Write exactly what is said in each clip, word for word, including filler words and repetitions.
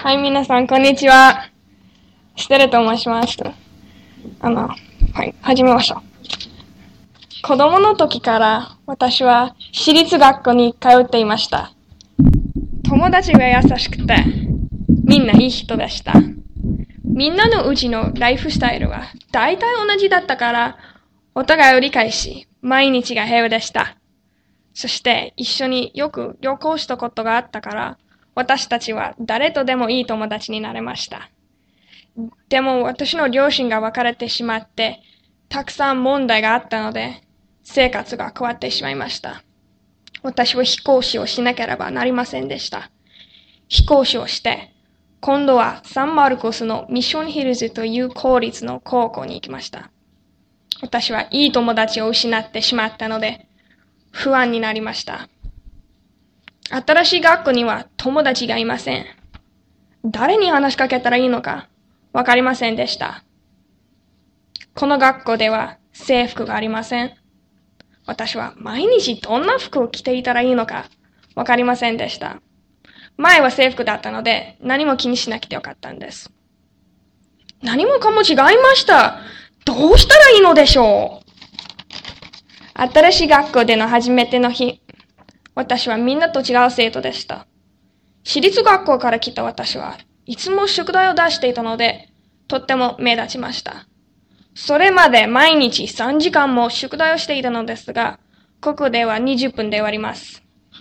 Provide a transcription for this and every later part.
はい、皆さん、こんにちは。ステルと申します。あの、はい、始めましょう。子供の時から私は私立学校に通っていました。友達が優しくて、みんないい人でした。みんなのうちのライフスタイルは大体同じだったから、お互いを理解し、毎日が平和でした。そして一緒によく旅行したことがあったから、私たちは誰とでもいい友達になれました。でも私の両親が別れてしまって、たくさん問題があったので、生活が変わってしまいました。私は飛行士をしなければなりませんでした。飛行士をして、今度はサンマルコスのミッションヒルズという公立の高校に行きました。私はいい友達を失ってしまったので、不安になりました。新しい学校には友達がいません。誰に話しかけたらいいのかわかりませんでした。この学校では制服がありません。私は毎日どんな服を着ていたらいいのかわかりませんでした。前は制服だったので何も気にしなくてよかったんです。何もかも違いました。どうしたらいいのでしょう。新しい学校での初めての日、私はみんなと違う生徒でした。私立学校から来た私はいつも宿題を出していたので、とっても目立ちました。それまで毎日さんじかんも宿題をしていたのですが、ここではにじゅっぷんで終わります。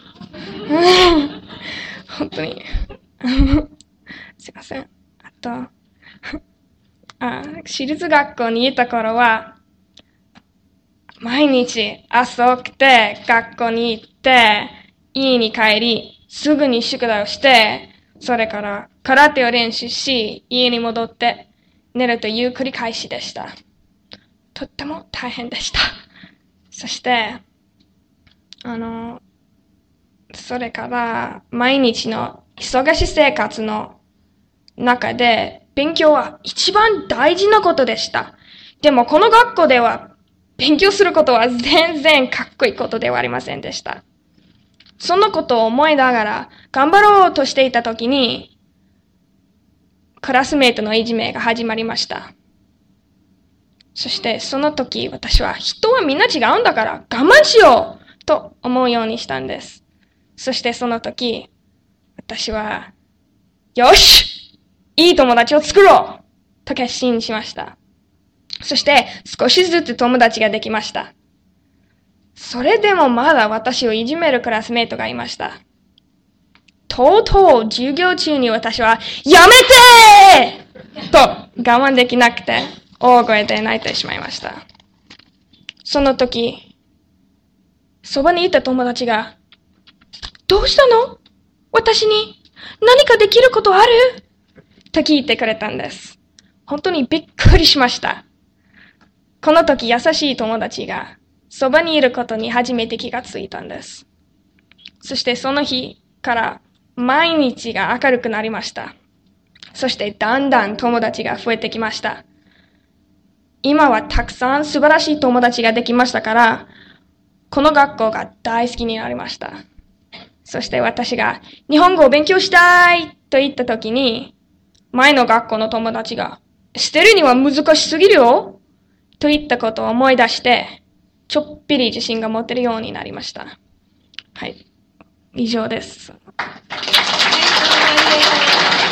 本当に。すいません。あと、あ、私立学校にいた頃は、毎日朝起きて学校に行って、家に帰り、すぐに宿題をして、それから空手を練習し、家に戻って寝るという繰り返しでした。とっても大変でした。そして、あの、それから毎日の忙しい生活の中で勉強は一番大事なことでした。でもこの学校では勉強することは全然かっこいいことではありませんでした。そのことを思いながら頑張ろうとしていたときに、クラスメートのいじめが始まりました。そしてその時私は人はみんな違うんだから我慢しようと思うようにしたんです。そしてその時、私は、よしいい友達を作ろうと決心しました。そして少しずつ友達ができました。それでもまだ私をいじめるクラスメートがいました。とうとう授業中に私は、やめてーと我慢できなくて大声で泣いてしまいました。その時、そばにいた友達が、どうしたの？私に何かできることある？と聞いてくれたんです。本当にびっくりしました。この時優しい友達がそばにいることに初めて気がついたんです。そしてその日から毎日が明るくなりました。そしてだんだん友達が増えてきました。今はたくさん素晴らしい友達ができましたから、この学校が大好きになりました。そして私が日本語を勉強したいと言った時に、前の学校の友達が、捨てるには難しすぎるよと言ったことを思い出して、ちょっぴり自信が持てるようになりました。はい。以上です。